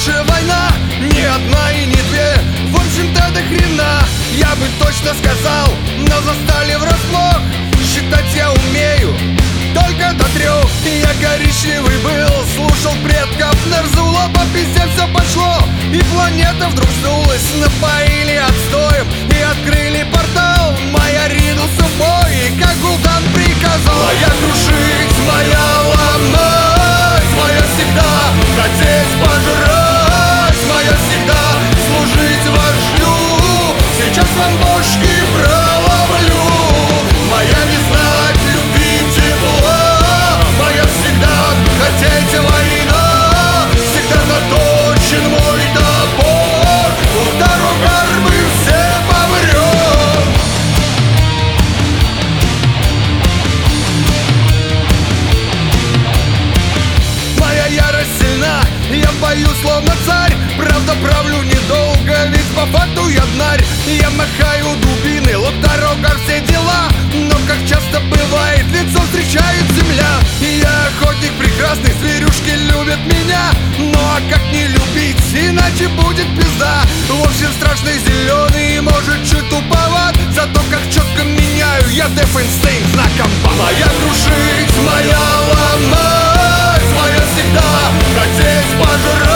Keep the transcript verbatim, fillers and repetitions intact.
Наша война не одна и не две, в общем-то до хрена, я бы точно сказал, но застали врасплох. Считать я умею только до трех. Я коричневый был, слушал предков, Нарзула, по пизде все пошло. И планета вдруг сдулась, напоили отстоем и открыли портал. Моя ринулся в бой, и как Гул'дан приказал: моя крушить, моя ломать, моя всегда хотеть пожрать, моя всегда служить вождю. Сейчас вам бошки проломлю. Моя не знать любви тепла, моя всегда хотеть война. Всегда заточен мой топор, удару гармы все помрем. Моя ярость сильна, я бою словно царь. Правда, правлю недолго, ведь по факту я днарь. Я махаю дубины, лук, дорога, все дела. Но как часто бывает, лицо встречает земля. Я охотник прекрасный, зверюшки любят меня. Ну а как не любить, иначе будет пизда. В общем, страшный зеленый, может чуть туповат, зато как четко меняю я Death Instinct на комбат. Моя крушить, моя ломать, моя всегда хотеть пожрать,